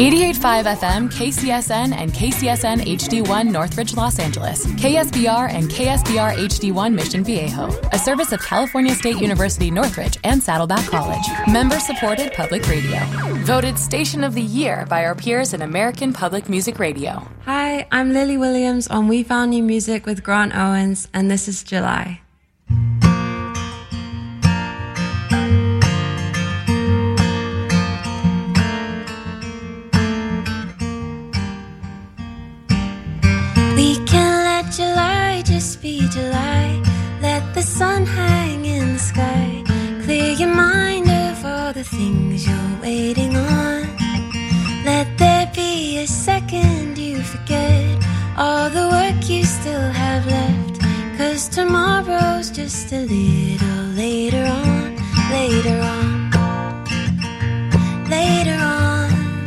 88.5 FM, KCSN, and KCSN HD1 Northridge, Los Angeles. KSBR and KSBR HD1 Mission Viejo. A service of California State University Northridge and Saddleback College. Member-supported public radio. Voted Station of the Year by our peers in American Public Music Radio. Hi, I'm Lily Williams on We Found New Music with Grant Owens, and this is July. We can let July just be July. Let the sun hang in the sky. Clear your mind of all the things you're waiting on. Let there be a second you forget all the work you still have left. 'Cause tomorrow's just a little later on. Later on. Later on.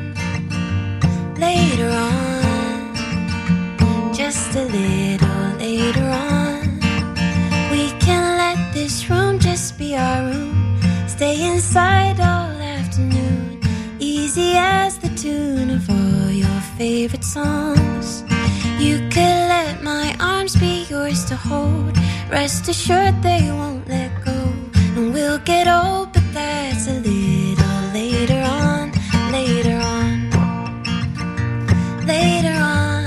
Later on. Just a little later on. We can let this room just be our room. Stay inside all afternoon. Easy as the tune of all your favorite songs. You could let my arms be yours to hold. Rest assured they won't let go. And we'll get old, but that's a little later on. Later on. Later on.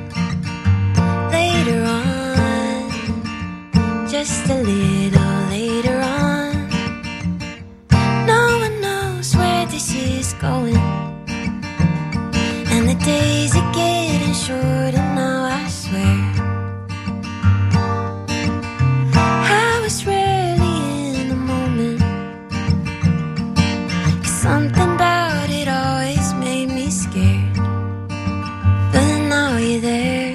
Later on, just a little later on. No one knows where this is going, and the days are getting shorter now, I swear. I was rarely in the moment, 'cause something about it always made me scared. But now you're there.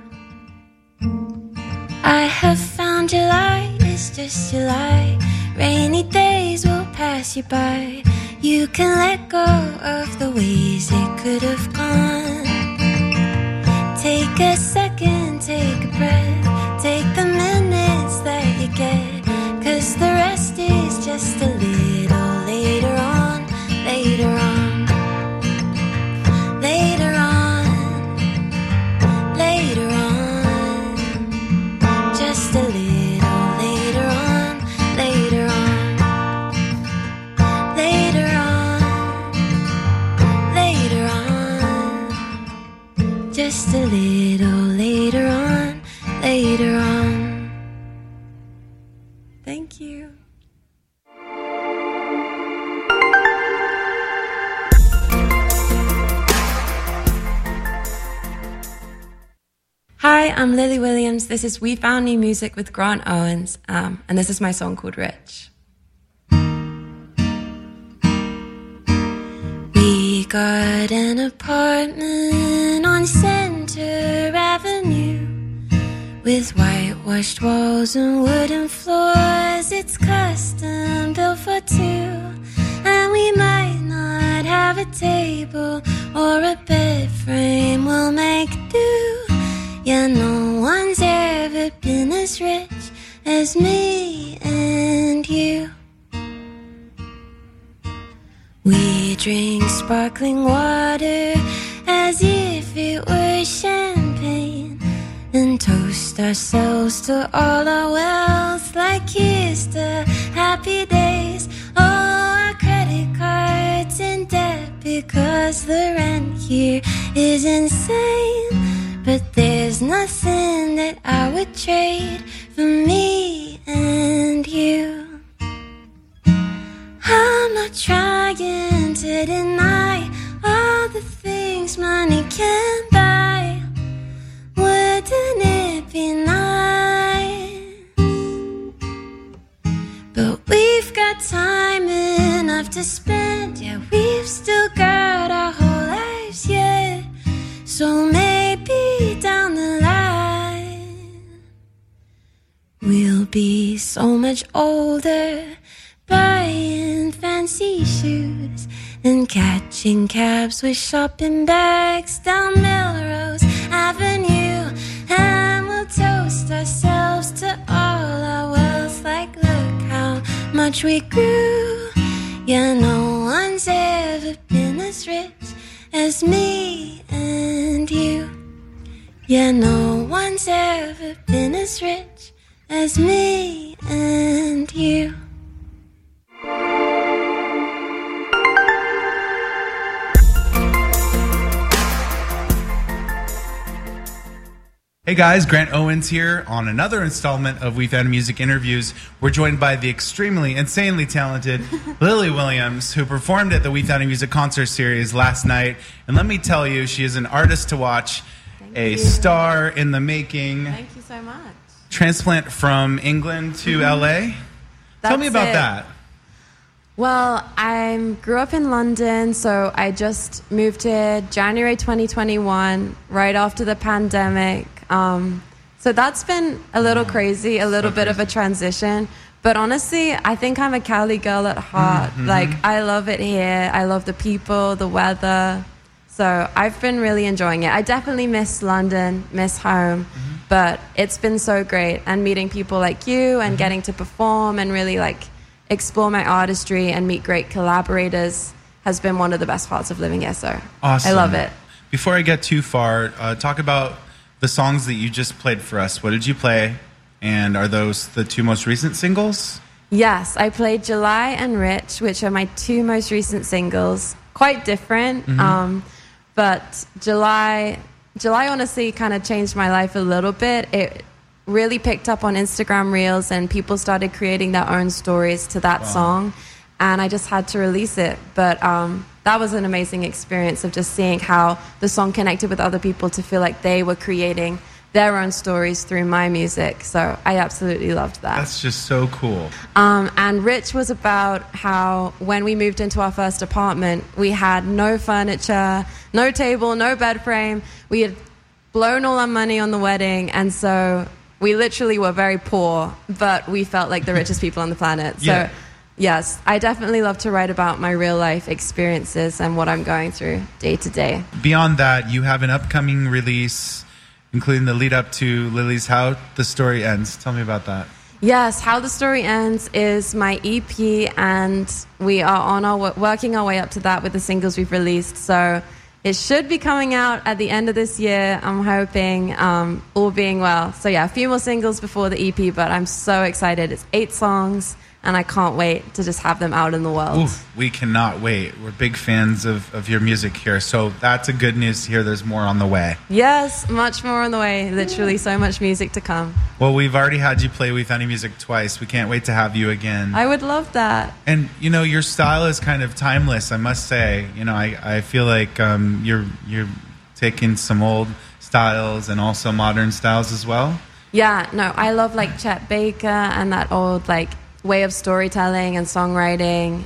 I have found July is just July. Rainy days will pass you by. You can let go of the ways it could have gone. Take a second, take a breath. Take the minutes that you get. 'Cause the rest is just a little later on. Later on. Later on. Later on. Just a little later on, later on, later on, later on, just a little later on, later on. Thank you. Hi, I'm Lily Williams. This is We Found New Music with Grant Owens, and this is my song called Rich. We got an apartment on Center Avenue with whitewashed walls and wooden floors. It's custom built for two, and we might not have a table or a bed frame. We'll make do. Yeah, no one's ever been as rich as me and you. We drink sparkling water as if it were champagne, and toast ourselves to all our wealth like here's to happy days. Oh, our credit cards in debt because the rent here is insane. But there's nothing that I would trade for me and you. I'm not trying to deny all the things money can buy. Wouldn't it be nice? But we've got time enough to spend. Yeah, we've still got our whole lives yet. So maybe down the line we'll be so much older, buying fancy shoes and catching cabs with shopping bags down Melrose Avenue. And we'll toast ourselves to all our wealth like look how much we grew. Yeah, no one's ever been as rich as me and you. Yeah, no one's ever been as rich as me and you. Hey guys, Grant Owens here on another installment of We Found Music Interviews. We're joined by the extremely, insanely talented Lily Williams, who performed at the We Found Music concert series last night. And let me tell you, she is an artist to watch, a star in the making. Thank you so much. Transplant from England to LA. Tell me about that. Well, I grew up in London, so I just moved here January 2021, right after the pandemic. So that's been a little crazy, a little bit of a transition. But honestly, I think I'm a Cali girl at heart. Mm-hmm. Like, I love it here. I love the people, the weather. So I've been really enjoying it. I definitely miss London, miss home. Mm-hmm. But it's been so great. And meeting people like you and getting to perform and really, like, explore my artistry and meet great collaborators has been one of the best parts of living here. So awesome. I love it. Before I get too far, talk about the songs that you just played for us. What did you play? And are those the two most recent singles? Yes, I played July and Rich, which are my two most recent singles. Quite different. Mm-hmm. But July honestly kind of changed my life a little bit. It really picked up on Instagram Reels and people started creating their own stories to that song. And I just had to release it. But that was an amazing experience of just seeing how the song connected with other people to feel like they were creating their own stories through my music. So I absolutely loved that. That's just so cool. And Rich was about how when we moved into our first apartment, we had no furniture, no table, no bed frame. We had blown all our money on the wedding. And so we literally were very poor, but we felt like the richest people on the planet. So yeah. Yes, I definitely love to write about my real life experiences and what I'm going through day to day. Beyond that, you have an upcoming release, including the lead up to Lily's How the Story Ends. Tell me about that. Yes, How the Story Ends is my EP, and we are on working our way up to that with the singles we've released. So it should be coming out at the end of this year, I'm hoping, all being well. So yeah, a few more singles before the EP, but I'm so excited. It's 8 songs. And I can't wait to just have them out in the world. Ooh, we cannot wait. We're big fans of your music here. So that's a good news to hear. There's more on the way. Yes, much more on the way. Literally so much music to come. Well, we've already had you play We Found Music twice. We can't wait to have you again. I would love that. And, you know, your style is kind of timeless, I must say. You know, I feel like you're taking some old styles and also modern styles as well. Yeah, no, I love, like, Chet Baker and that old, like, way of storytelling and songwriting.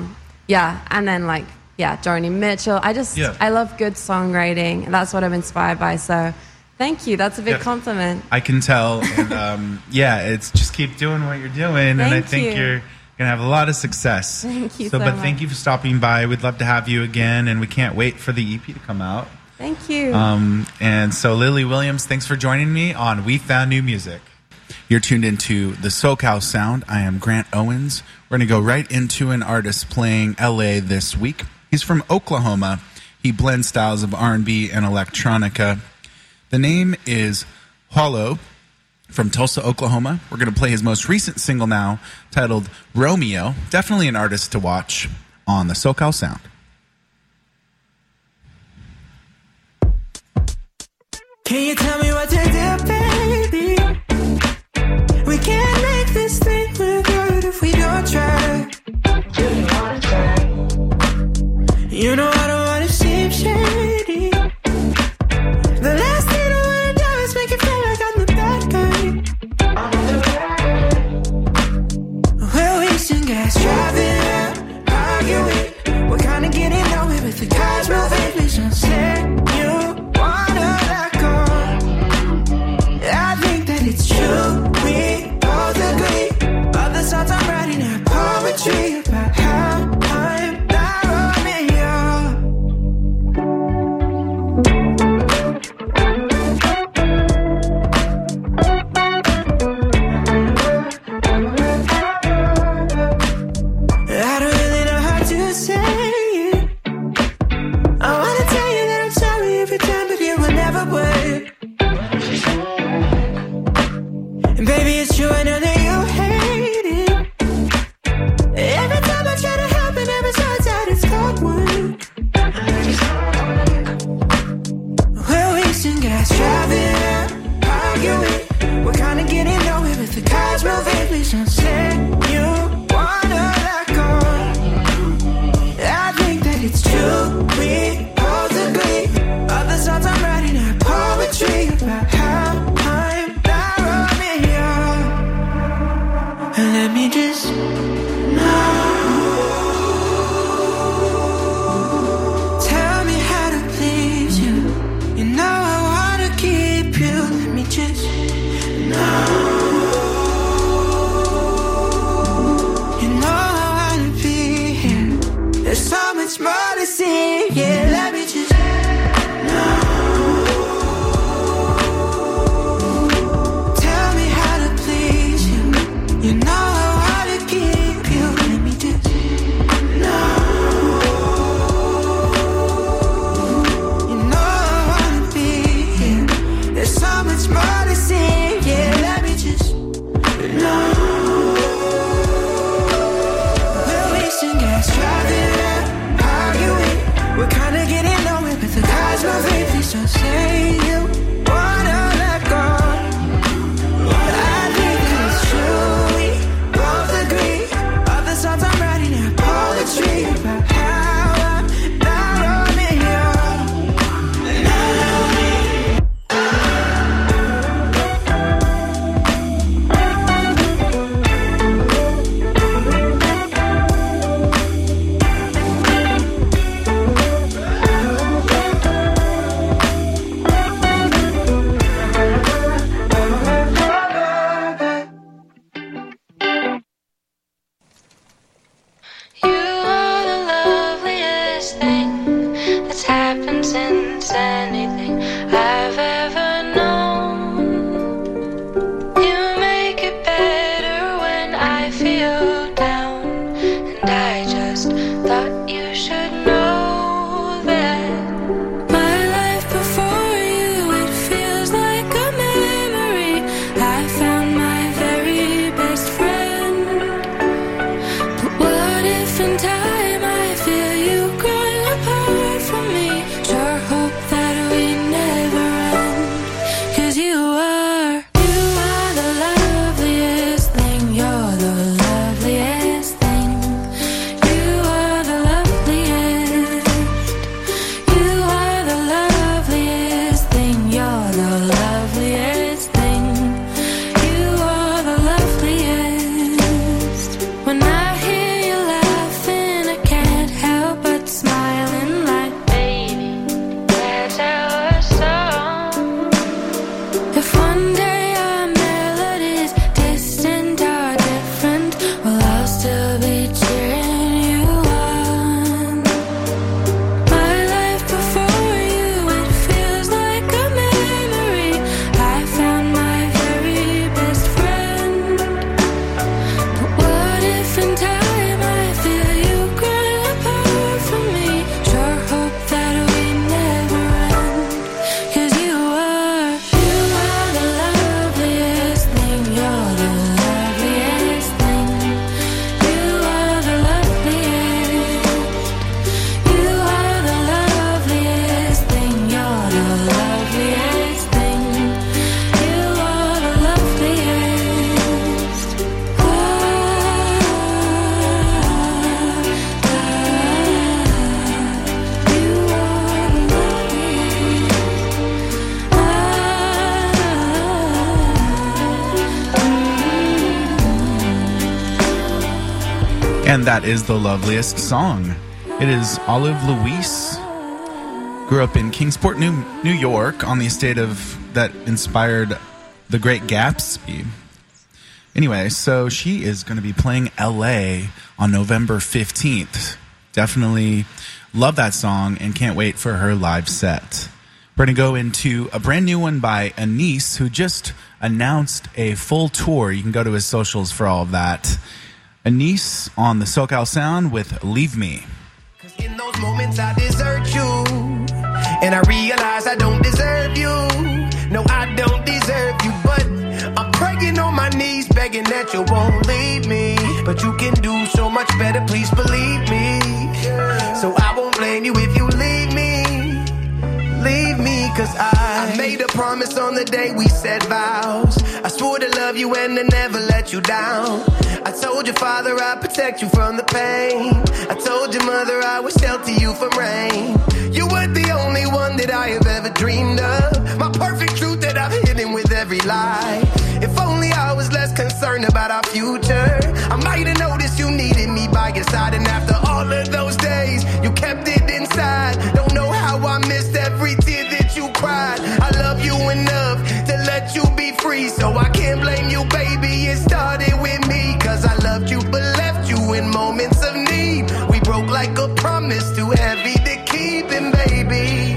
And then Joni Mitchell. I love good songwriting. That's what I'm inspired by. So thank you. That's a big compliment. I can tell. And it's just keep doing what you're doing. And I think you're going to have a lot of success. Thank you so much. But thank you for stopping by. We'd love to have you again. And we can't wait for the EP to come out. Thank you. And so Lily Williams, thanks for joining me on We Found New Music. You're tuned into the SoCal Sound. I am Grant Owens. We're going to go right into an artist playing LA this week. He's from Oklahoma. He blends styles of R&B and electronica. The name is Hollow from Tulsa, Oklahoma. We're going to play his most recent single now, titled Romeo. Definitely an artist to watch on the SoCal Sound. Can you tell me what to do, baby? We can't make this thing look good if we don't try. You know I don't wanna seem shady. The last thing I wanna do is make it feel like I'm the bad guy. We're wasting gas, driving, arguing. We're kinda getting nowhere with the cars moving. Please don't say you wanna let go. Baby, it's true, I know that you hate it. Every time I try to help, it never turns out it's clockwork. We're wasting gas, driving up, arguing. We're kinda getting nowhere with the cars moving. Please don't say you wanna let go. I think that it's true, we both agree. Other songs I'm writing are poetry about how I'm not Romeo. And let me just know. Tell me how to please you. You know I wanna keep you. Let me just know. You know I wanna be here. There's so much more to see. Yeah, let me just know. Tell me how to please you. You know I wanna keep you. Let me just know. You know I wanna be here. There's so much more to see. Yeah, let me just know. We're wasting gas, driving up, arguing. We're kinda getting nowhere, but the cars moving. Please don't say you wanna let go. I think that it's true, we both agree. Other songs I'm writing are poetry about how I'm not Romeo. You are the loveliest thing that's happened since anything I've ever known. You make it better when I feel down, and I just thought you should know that my life before you, it feels like a memory. I found my very best friend. But what if in time I feel you growing apart from me? Sure hope that we never end. 'Cause you are the loveliest thing. You're the loveliest thing. You are the loveliest. You are the loveliest thing. You're the loveliest thing. You are the loveliest. When I hear you laughing, I can't help but smiling like, baby, let's have a song. If one day our melodies distant or different, well, I'll still be cheering you on. My life before you, it feels like a memory. I found my very best friend. But what if in time I feel you growing apart from me? Sure hope that we never end. 'Cause you are the loveliest thing. You're the loveliest thing. You are the loveliest. You are the loveliest thing. You're the loveliest thing. You are the loveliest. And that is the loveliest song. It is Olive Louise. Grew up in Kingsport, New York, on the estate of that inspired The Great Gatsby. Anyway, so she is going to be playing LA on November 15th. Definitely love that song and can't wait for her live set. We're going to go into a brand new one by Anis, who just announced a full tour. You can go to his socials for all of that. Anis on the SoCal Sound with Leave Me. 'Cause in those moments I desert you, and I realize I don't deserve you. No, I don't deserve you, but I'm praying praying on my knees, begging that you won't leave me. But you can do so much better, please believe me. So I won't blame you if you leave me. Leave me, cause I made a promise on the day we said vows. I swore to love you and to never let you down. I told your father I'd protect you from the pain. I told your mother I would shelter you from rain. You were the only one that I have ever dreamed of. My perfect truth that I've hidden with every lie. If only I was less concerned about our future, I might have noticed you needed me by your side. And after all of those days, you kept it inside. Don't know how I missed every tear that you cried. I love you enough to let you be free, so I can't blame you, baby. It started with me, cause I loved you but left you in moments of need. We broke like a promise, too heavy to keep, and baby,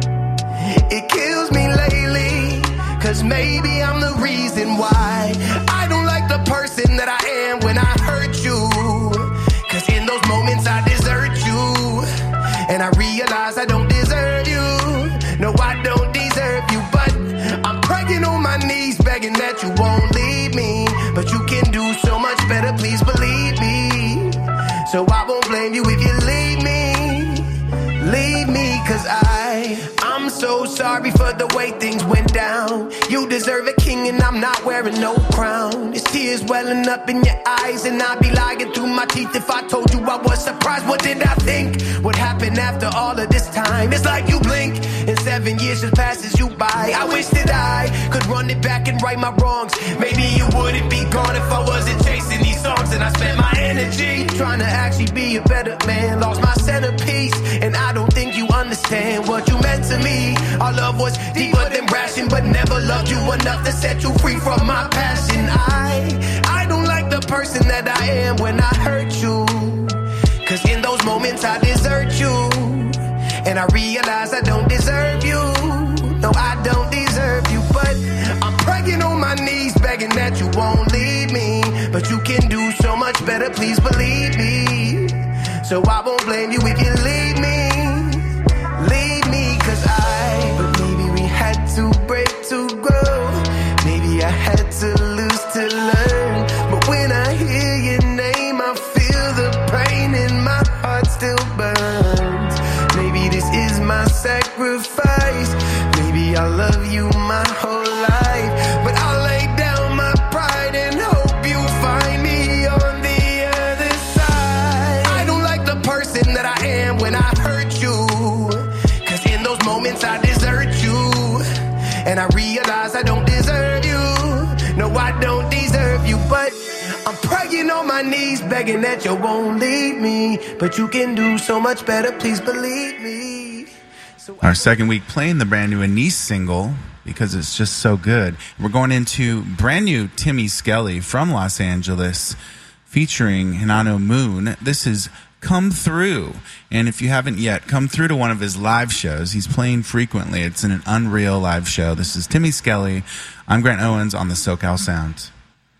it kills me lately, cause maybe I'm the reason why I don't like the person that I am when I hurt you. Cause in those moments I desert you, and I realize I don't deserve you. No, I don't deserve you, but I'm praying on my knees, begging that you won't leave me. But you can do so much better, please believe me. So I won't blame you if you leave me. Leave me, cause I'm so sorry for the way things went down. You deserve a king and I'm not wearing no crown. There's tears welling up in your eyes, and I'd be lying through my teeth if I told you I was surprised. What did I think would happen after all of this time? It's like you blink and 7 years just passes you by. I wish that I could run it back and right my wrongs. Maybe you wouldn't be gone if I wasn't chasing these songs. And I spent my energy trying to actually be a better man. Lost my centerpiece, and I don't think you understand what you meant to me. Our love was deeper than ration, but never loved you enough to set you free from my passion. I don't like the person that I am when I hurt you, cause in those moments I desert you, and I realize I don't deserve you. No, I don't deserve you, but I'm praying on my knees, begging that you won't leave me. But you can do so much better, please believe me. So I won't blame you if you leave me. Leave me, cause but maybe we had to break to grow. Maybe I had to lose to learn. But when I hear your name, I feel the pain and my heart still burns. Maybe this is my sacrifice. Maybe I'll love you my whole life, but I'll lay down my pride and hope you find me on the other side. I don't like the person that I am when I hurt you, cause in those moments I desert you, and I realize I don't deserve you. No, I don't deserve you, but I'm praying on my knees, begging that you won't leave me. But you can do so much better, please believe me. Our second week playing the brand new Anise single because it's just so good. We're going into brand new Timmy Skelly from Los Angeles featuring Hinano Moon. This is Come Through. And if you haven't yet, come through to one of his live shows. He's playing frequently. It's in an Unreal live show. This is Timmy Skelly. I'm Grant Owens on the SoCal Sound.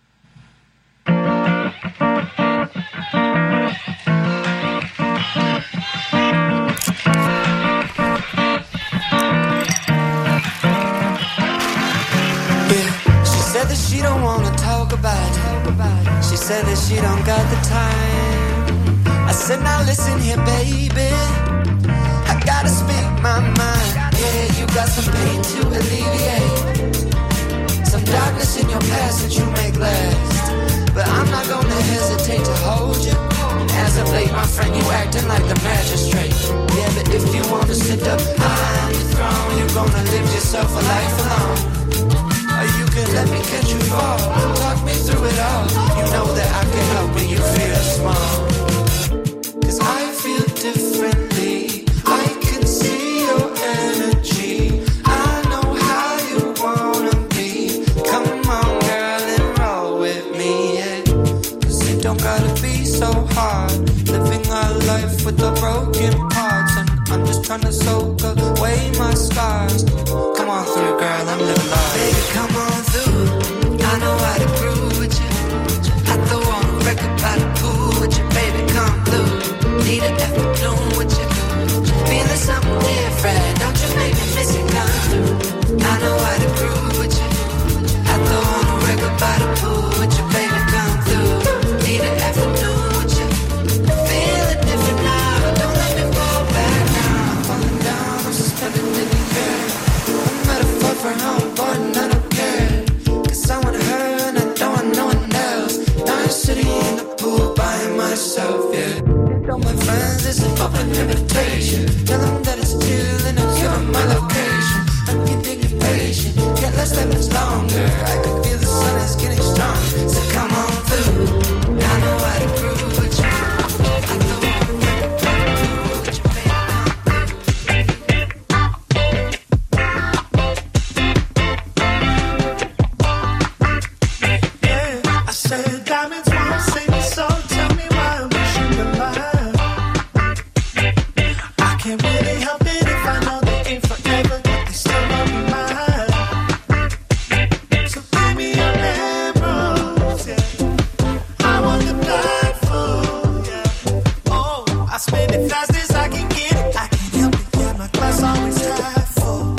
Said that she don't wanna talk about it. She said that she don't got the time. I said now listen here baby, I gotta speak my mind. Yeah, you got some pain to alleviate, some darkness in your past that you make last, but I'm not gonna hesitate to hold you. As of late my friend, you acting like the magistrate. Yeah, but if you wanna sit up high on the throne, you're gonna live yourself a life alone. Or you can let me catch you fall. Talk me through it all. You know that I can help when you feel small. Cause I feel differently. I can see your energy. I know how you wanna be. Come on girl and roll with me, yeah. Cause it don't gotta be so hard. Living our life with the broken parts. And I'm just trying to soak away my scars. Come on through girl, I'm living life. Baby, come on through. I know how to groove with you. I throw on a record by the pool with you. Baby, come through. Need a afternoon with you. Feeling something different. Don't you make me miss it, come through. I know how to groove with you. I throw on a record by the station. Tell them that it's chill and I'll give them my location. I'm getting impatient, can't last that much longer. I can feel the sun is getting stronger, so come on through. I know how to prove what you I know how to prove what you Yeah, I said diamonds won't save me, so tell me why I'm wishing the light. I can't really help it if I know they ain't forever, but they still won't be mine. So give me your emeralds, yeah. I want the blindfold, yeah. Oh, I spend it fast as I can get it. I can't help it, yeah, my glass always half full.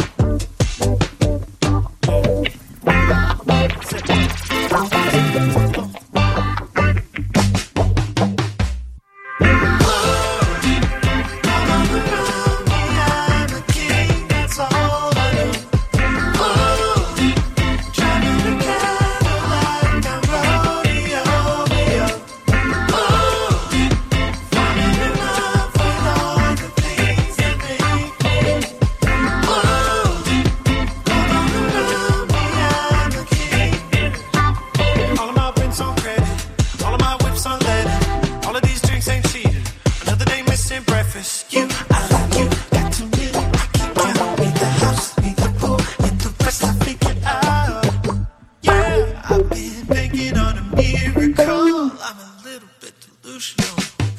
All of my wins on credit, all of my whips on leaded. All of these drinks ain't cheating. Another day missing breakfast. You, I like you, got too many. I can't count. Need the house, need the pool, and the rest I figure out. Yeah, I've been banking on a miracle. I'm a little bit delusional.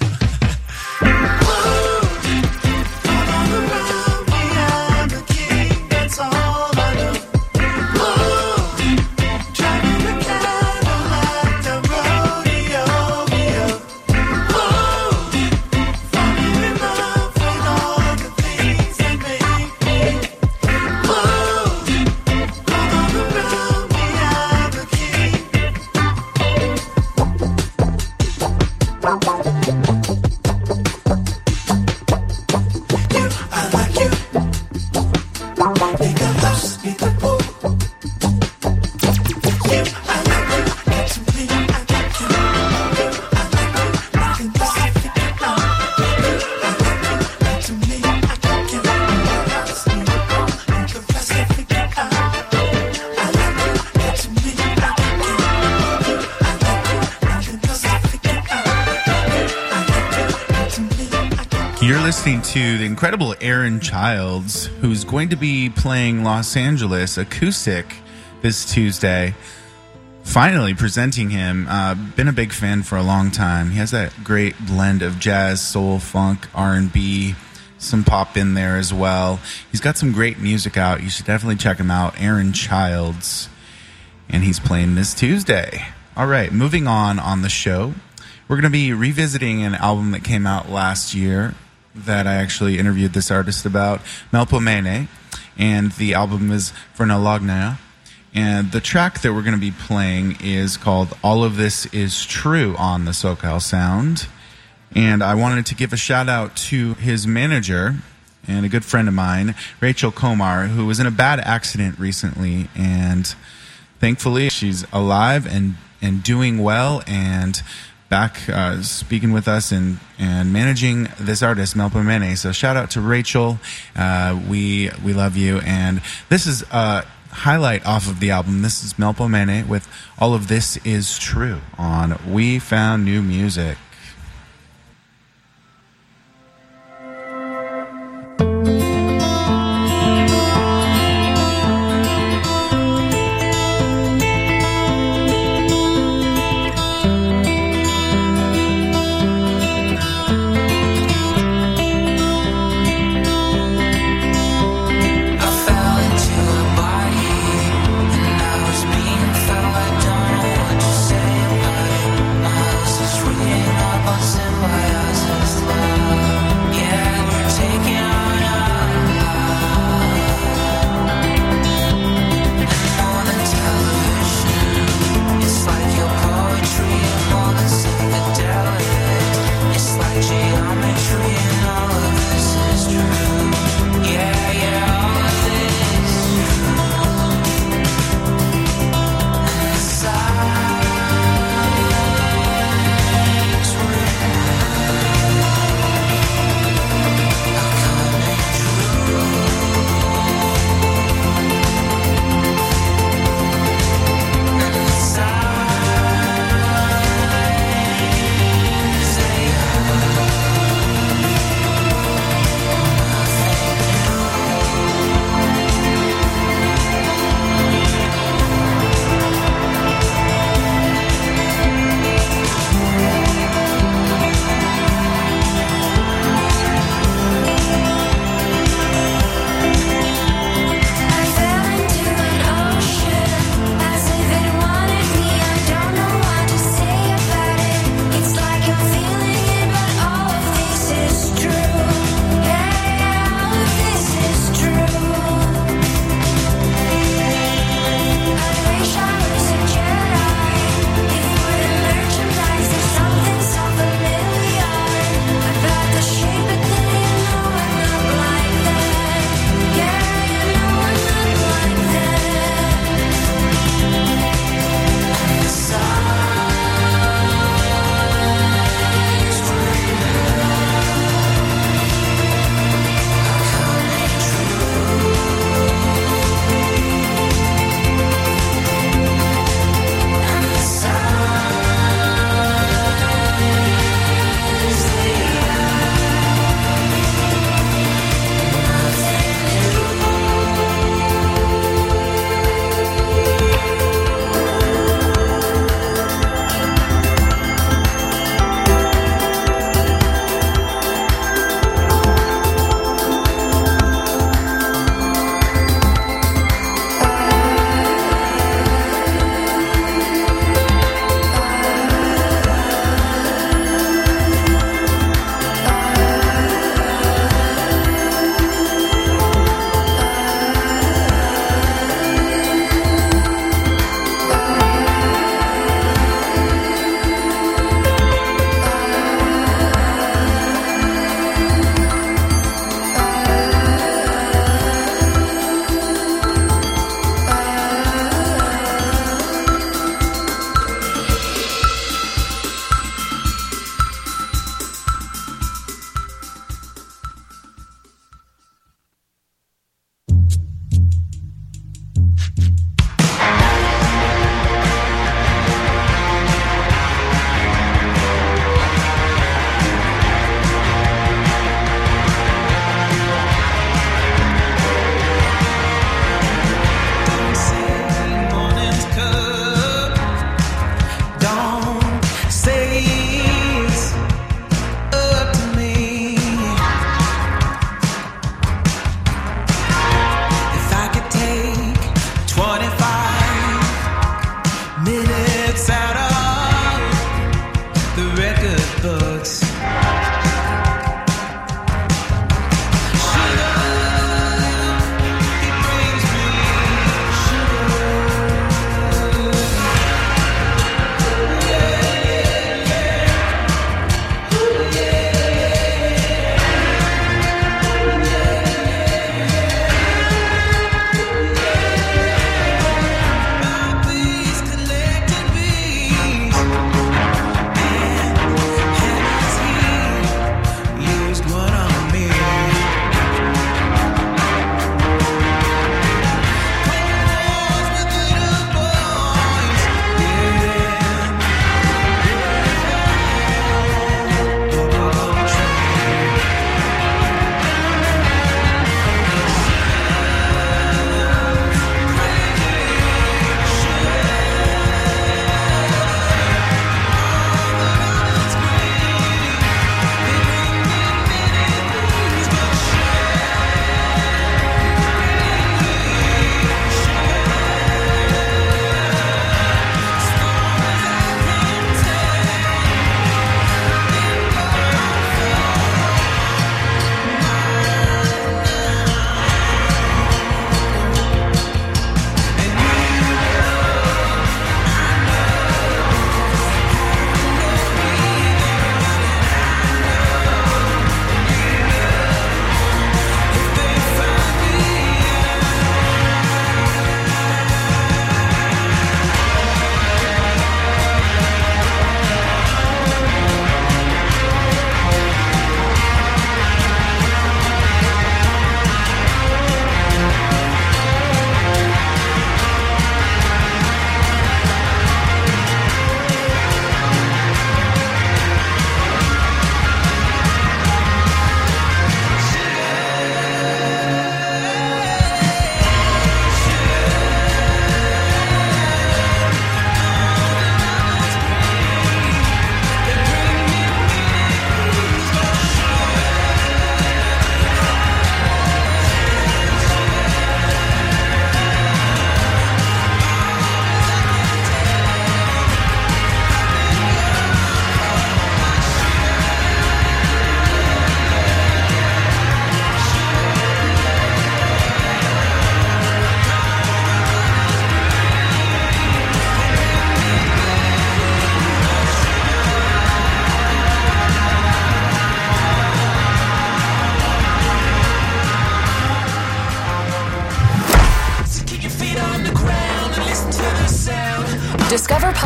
All around me, I'm a king. That's all I know. Driving the Cadillac, the rodeo, falling in love with all the things that make me. All around me, I'm a king. You, I like you. Need the house, need the pool. You, I like you. Got too many, I like you. You, I like you. Nothing less I figure out. You, I like you. Got too many, I like you. Need the house, need the pool, and the rest I figure out. I like you. Got too many, I like you. You, I like you. Nothing else I figure out. You, I like you. Got too many, I like you. You're listening to the incredible Aaron Childs, who's going to be playing Los Angeles acoustic this Tuesday. Finally presenting him. Been a big fan for a long time. He has that great blend of jazz, soul, funk, R&B, some pop in there as well. He's got some great music out. You should definitely check him out. Aaron Childs. And he's playing this Tuesday. All right, moving on the show. We're going to be revisiting an album that came out last year that I actually interviewed this artist about, Melpomene, and the album is Vernalogna. And the track that we're going to be playing is called All of This Is True on the SoCal Sound. And I wanted to give a shout out to his manager and a good friend of mine, Rachel Komar, who was in a bad accident recently, and thankfully she's alive and doing well and back speaking with us and managing this artist, Melpomene. So shout out to Rachel. We love you. And this is a highlight off of the album. This is Melpomene with All of This Is True on We Found New Music. Being felt, I don't know what to say, but my house is ringing.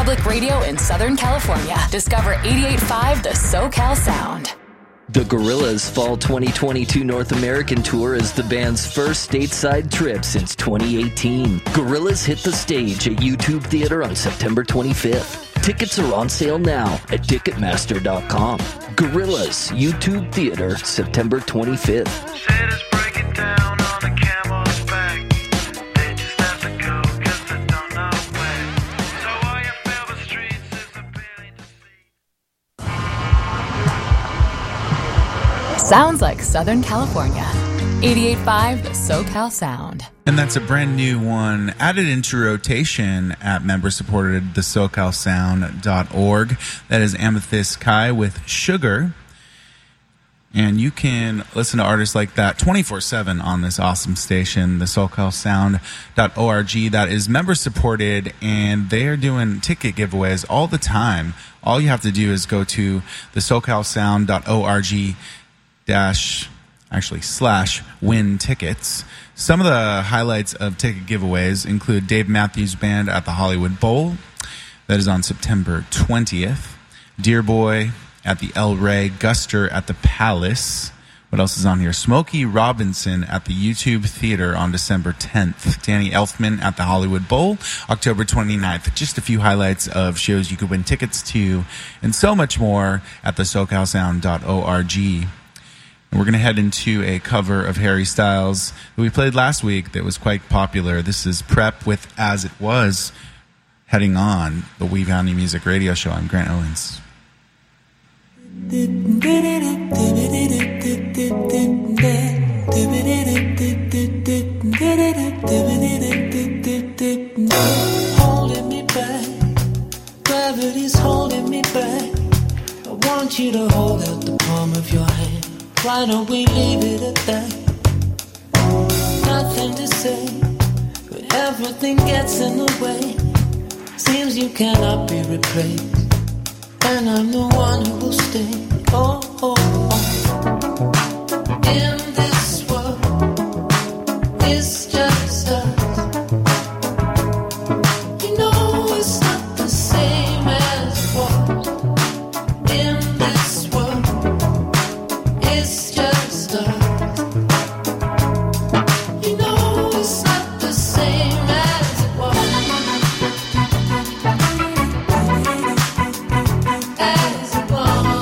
Public radio in Southern California. Discover 88.5 The SoCal Sound. The Gorillaz Fall 2022 North American Tour is the band's first stateside trip since 2018. Gorillaz hit the stage at YouTube Theater on September 25th. Tickets are on sale now at Ticketmaster.com. Gorillaz YouTube Theater, September 25th. Sounds like Southern California. 88.5 The SoCal Sound. And that's a brand new one added into rotation at member-supported thesocalsound.org. That is Amethyst Kai with Sugar. And you can listen to artists like that 24/7 on this awesome station, thesocalsound.org. That is member-supported, and they are doing ticket giveaways all the time. All you have to do is go to thesocalsound.org /win tickets. Some of the highlights of ticket giveaways include Dave Matthews Band at the Hollywood Bowl. That is on September 20th. Dear Boy at the El Rey. Guster at the Palace. What else is on here? Smokey Robinson at the YouTube Theater on December 10th. Danny Elfman at the Hollywood Bowl, October 29th. Just a few highlights of shows you could win tickets to, and so much more at thesocalsound.org. And we're going to head into a cover of Harry Styles that we played last week that was quite popular. This is Prep with As It Was, heading on the We Found New Music radio show. I'm Grant Owens. Holding me back, gravity's holding me back. I want you to hold out the palm of your hand. Why don't we leave it at that? Nothing to say, but everything gets in the way. Seems you cannot be replaced, and I'm the one who will stay. Oh, oh, oh. In this world, it's just us. You know it's not the same as it was. In this world, it's just us. You know it's not the same as it was. As it was.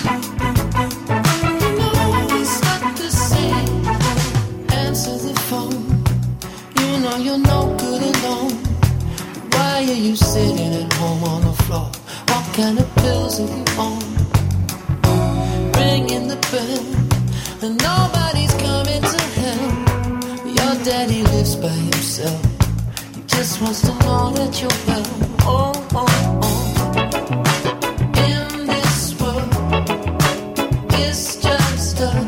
You know it's not the same. Answer the phone. You know you're no good alone. Why are you sitting at home on the floor? What kind of pills are you on? Ringing the bell, and nobody's coming to help. Your daddy lives by himself. He just wants to know that you're well. Oh, oh, oh. In this world, it's just us.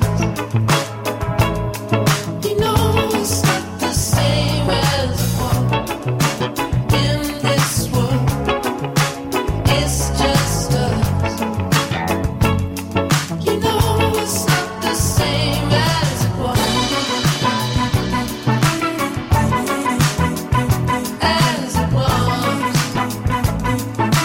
You know it's not the same as it was. In this world, it's just us. You know it's not the same as it was. As it was.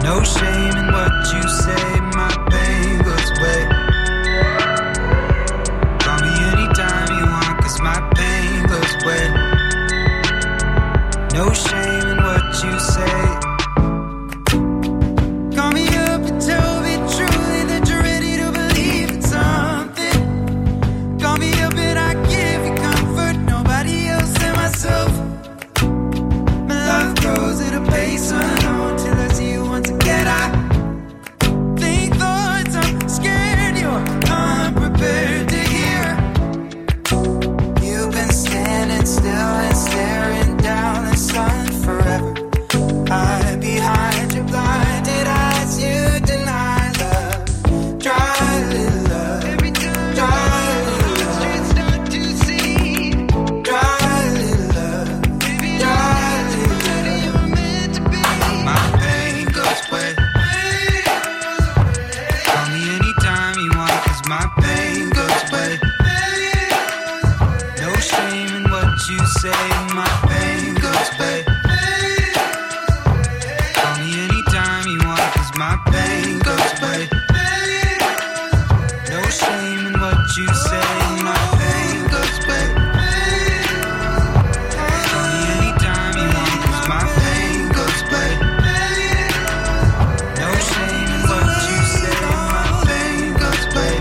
No shame in what you say, my pain goes away. Call me anytime you want, 'cause my pain goes away. No shame in what you say. Call me up and tell me truly that you're ready to believe in something. Call me up and I give you comfort, nobody else than myself. My love grows at a pace unknown till I see you once again. I think thoughts I'm scared you're unprepared to hear. You've been standing still and staring down the sun forever. Hide behind your blinded eyes, you deny love. Try a little love. Try a little love. Start to see. Try a little love. Try a little love. You were meant to be. My pain goes away. Call me anytime you want, 'cause my pain goes away. No shame in what you say, my pain goes away. Call me anytime you want, 'cause my pain goes away. No shame in what you say, my pain goes away. Call me anytime you want, 'cause my pain goes away. No shame in what you say, my pain goes away.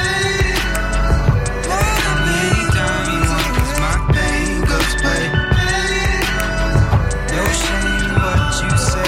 Call me anytime you want, 'cause my pain goes away. No shame in what you say.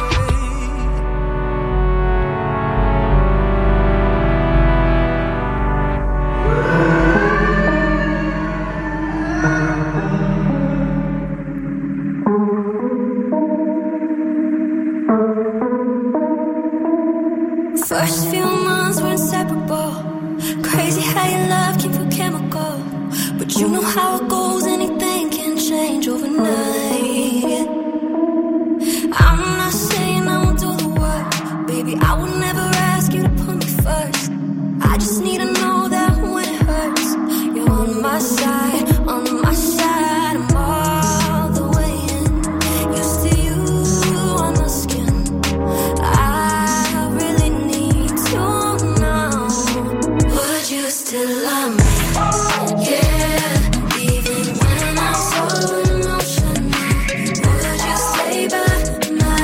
First few months were inseparable. Crazy how your love can feel chemical. But you know how it goes, anything can change overnight. I'm not saying I won't do the work. Baby, I will never ask you to put me first. I just need to know that when it hurts, you're on my side, on my side. I'm all the way in. Used to you on my skin. I really need to know, would you still love me? Yeah, even when I'm so emotional, would you stay by my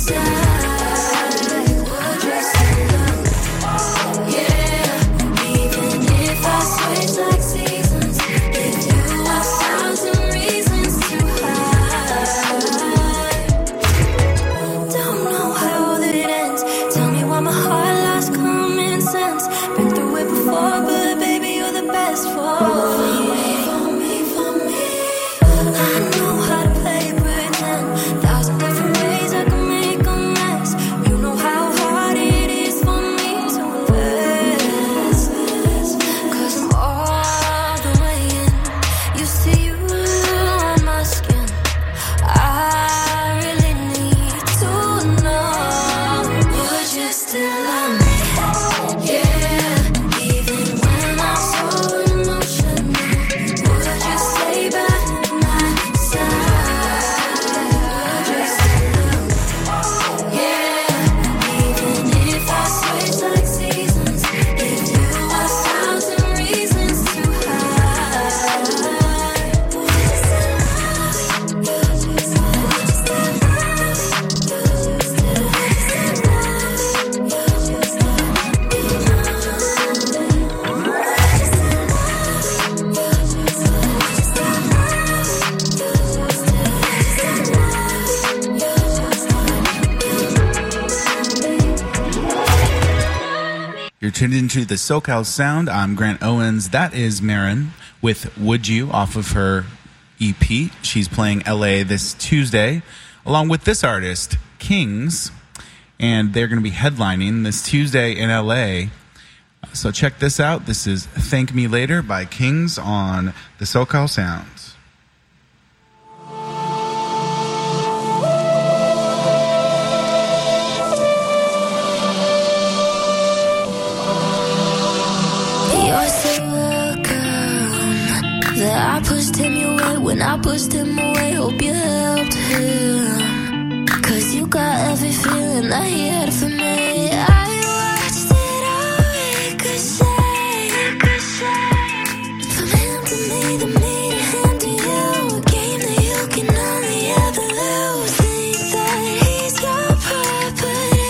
side? Would you still love me? Yeah, even if I switch like seasons, if you have 1,000 reasons to hide. Don't know how that it ends. Tell me why my heart lost common sense. Been through it before, but baby, you're the best for me. I know how to play pretend. 1,000 different ways I can make a mess. You know how hard it is for me to invest. 'Cause I'm all the way in. You see you on my skin. I really need to know, would you still love me? Yeah, even when I'm so emotional, would you stay by my side? Would you still love me? Yeah, even if I switch like seasons, if you have 1,000 reasons to hide. Would you still love me? Would you still love me? You're tuned into the SoCal Sound. I'm Grant Owens. That is Marin with Would You off of her EP. She's playing LA this Tuesday, along with this artist, Kings, and they're going to be headlining this Tuesday in LA. So check this out. This is Thank Me Later by Kings on the SoCal Sounds. You're so welcome that I pushed him away. When I pushed him away, hope you helped him. 'Cause you got everything every feeling that he had for me. I watched it all ricochet. From him to me, to me to him to you. A game that you can only ever lose. Think that he's your property,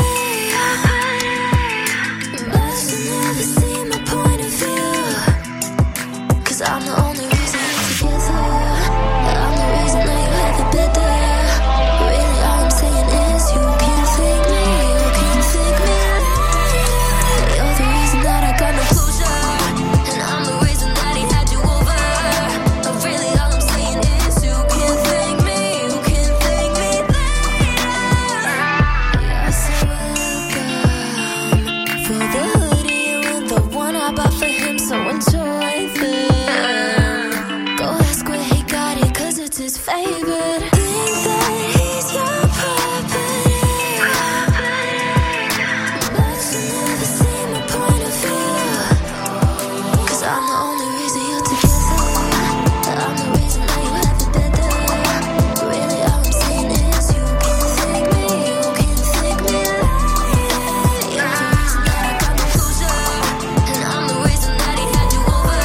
but you never see my point of view. 'Cause I'm the only reason you're together. I'm the reason that you have it better. Really, all I'm saying is you can't fake me. You can't fake me. You're the reason that I got no closure, and I'm the reason that he had you over. But really, all I'm saying is you can't fake me. You can't fake me. You're so welcome for the hoodie and the one I bought for him. So enjoy them. Go ask where he got it, 'cause it's his favorite. Think that he's your property, but you never see my point of view. 'Cause I'm the only reason you're together. I'm the reason that you have it better. Really, all I'm saying is you can't fake me. You can't fake me. You're the reason that I got no closure, and I'm the reason that he had you over.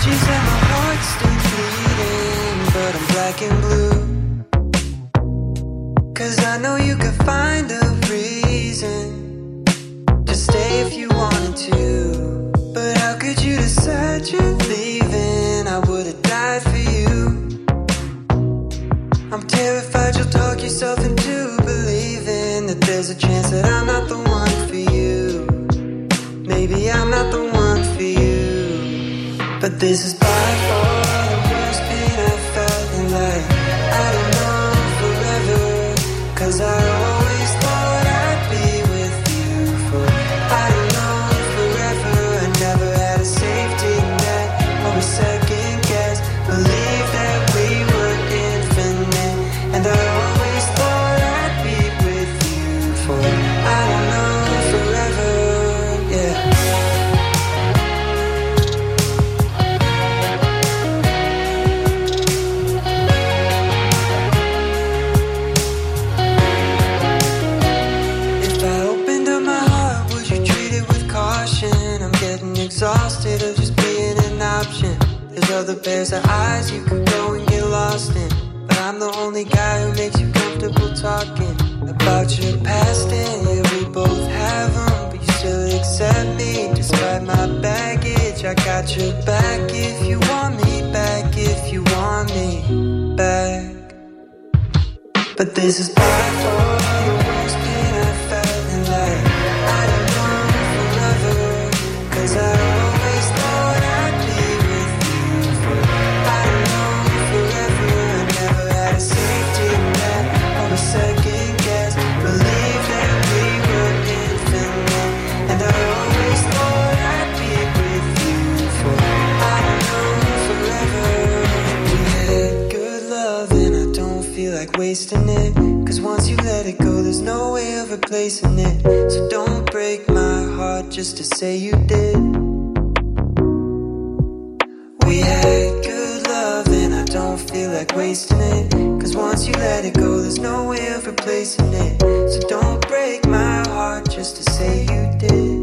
Apologies and my heart's still bleeding, but I'm black and blue. 'Cause I know you could find a reason to stay if you wanted to. But how could you decide you're leaving? I would've died for you. I'm terrified you'll talk yourself into believing that there's a chance that I'm not the one for you. Maybe I'm not the one for you. But this is by far the worst pain I've felt in life. I don't know forever, 'cause I always thought I'd be with you for, I don't know, forever. I never had a safety net or a second guess. Believe that we were infinite, and I always thought I'd be with you for, I don't know, forever, yeah. Exhausted of just being an option. There's other pairs of eyes you could go and get lost in, but I'm the only guy who makes you comfortable talking about your past. And yeah, we both have them, but you still accept me despite my baggage. I got your back if you want me back, if you want me back. But this is by far the worst pain I've felt in life. I don't know forever, 'cause I always thought I'd be with you for, I don't know, forever. I never had a safety net or a second guess. Believe that we were infinite, and I always thought I'd be with you for, I don't know, forever. We had good love and I don't feel like wasting it, 'cause once you let it go there's no way of replacing it. So don't break my heart just to say you did. We had good love and I don't feel like wasting it, 'cause once you let it go there's no way of replacing it. So don't break my heart just to say you did.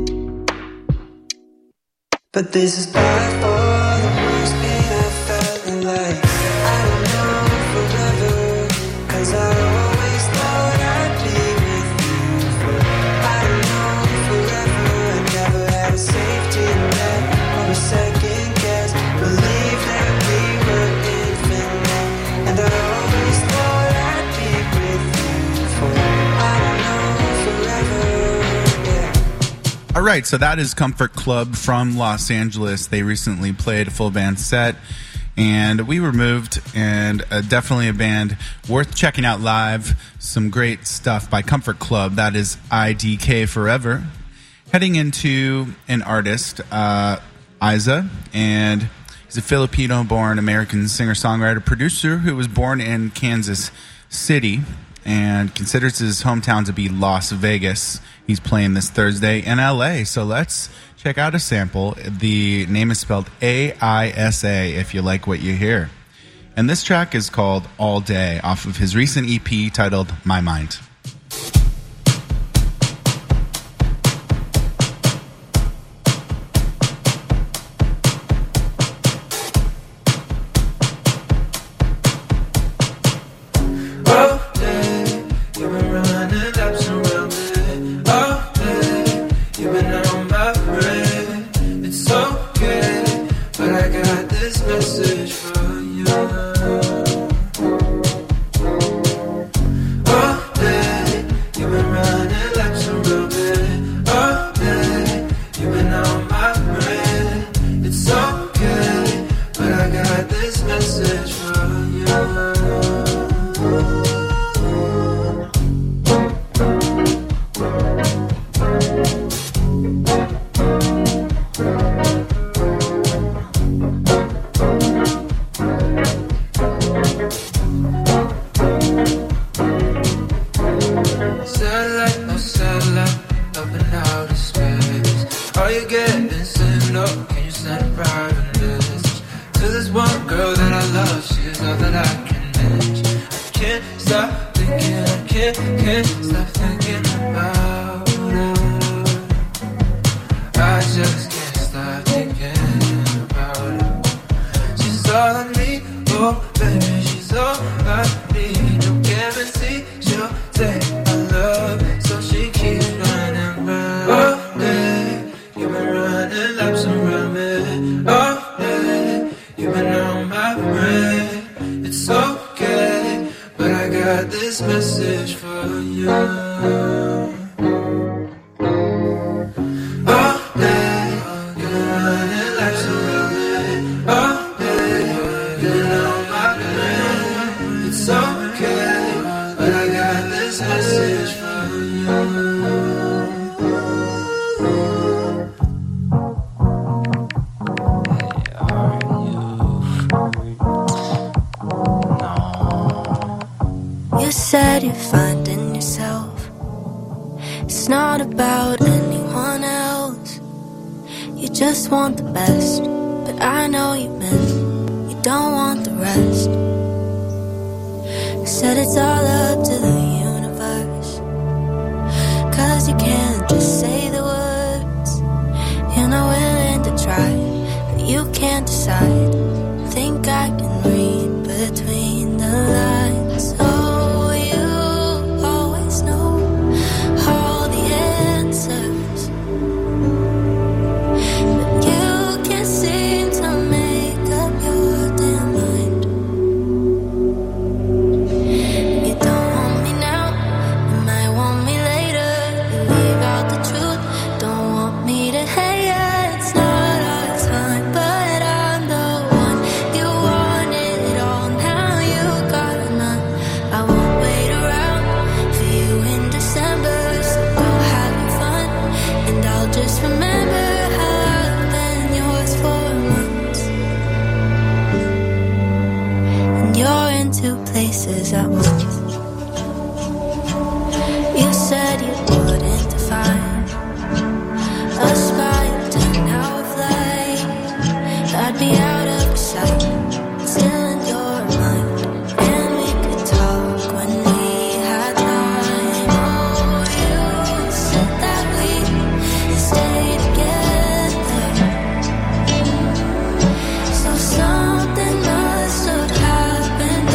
But this is by far the worst pain I've felt in life. I don't know forever, 'cause I always thought I'd be with you for, I don't know, forever. I never had a safety net or a second guess. Believe that we were infinite, and I always thought I'd be with you for, I don't know, forever, yeah. All right, so that is Comfort Club from Los Angeles. They recently played a full band set, and we were moved, and definitely a band worth checking out live. Some great stuff by Comfort Club. That is IDK Forever. Heading into an artist, Isa, and he's a Filipino-born American singer-songwriter, producer who was born in Kansas City and considers his hometown to be Las Vegas. He's playing this Thursday in LA, so let's check out a sample. The name is spelled AISA if you like what you hear. And this track is called All Day off of his recent EP titled My Mind. all I need. Oh, baby, she's all I need. No guarantee she'll take my love, so she keeps running round. Oh, yeah, you've been running laps around me. Oh, yeah, you've been on my brain. It's okay, but I got this message for you. Said you're finding yourself. It's not about anyone else. You just want the best, but I know you meant you don't want the rest. Said it's all up to the universe, 'cause you can't just say the words. You're not willing to try, but you can't decide. Think I can read between the lines. Places at once. You said you wouldn't define a spy to now a flight. I'd be out of your sight, still in your mind, and we could talk when we had time. Oh, you said that we stay together, so something must have happened.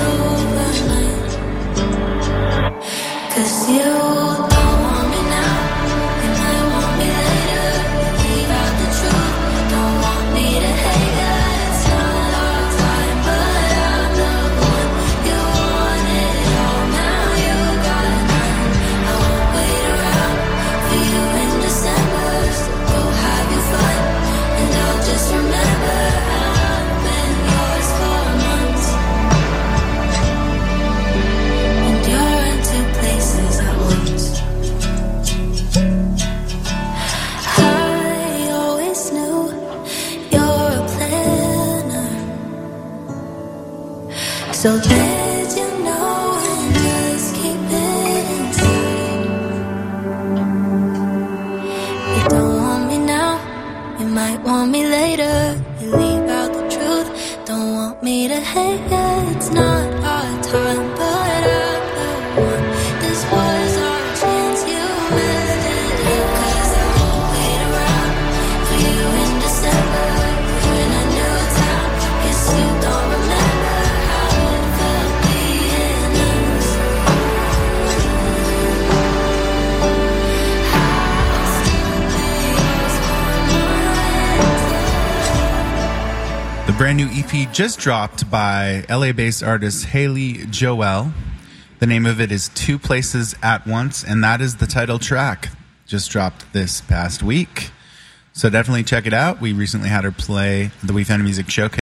'Cause you don't want me now, you might want me later. Leave out the truth, don't want me to hate ya. It's not our time, but I'm the one. You wanted it all, now you got none. I won't wait around for you in December, so go have your fun, and I'll just remember I've been yours for months. And you're in two places at once. I always knew you're a planner, so did you know and just keep it inside? You don't want me now, you might want me later. You leave out the truth, don't want me to hate ya. It's not our time, but I'm the one. This was our chance, you messed it up. 'Cause I won't wait around for you in December. You're in a new town, guess you don't remember how it felt being us. I'll still be yours for months. The brand new EP just dropped by LA-based artist Haley Joel. The name of it is Two Places at Once, and that is the title track. Just dropped this past week. So definitely check it out. We recently had her play the We Found Music Showcase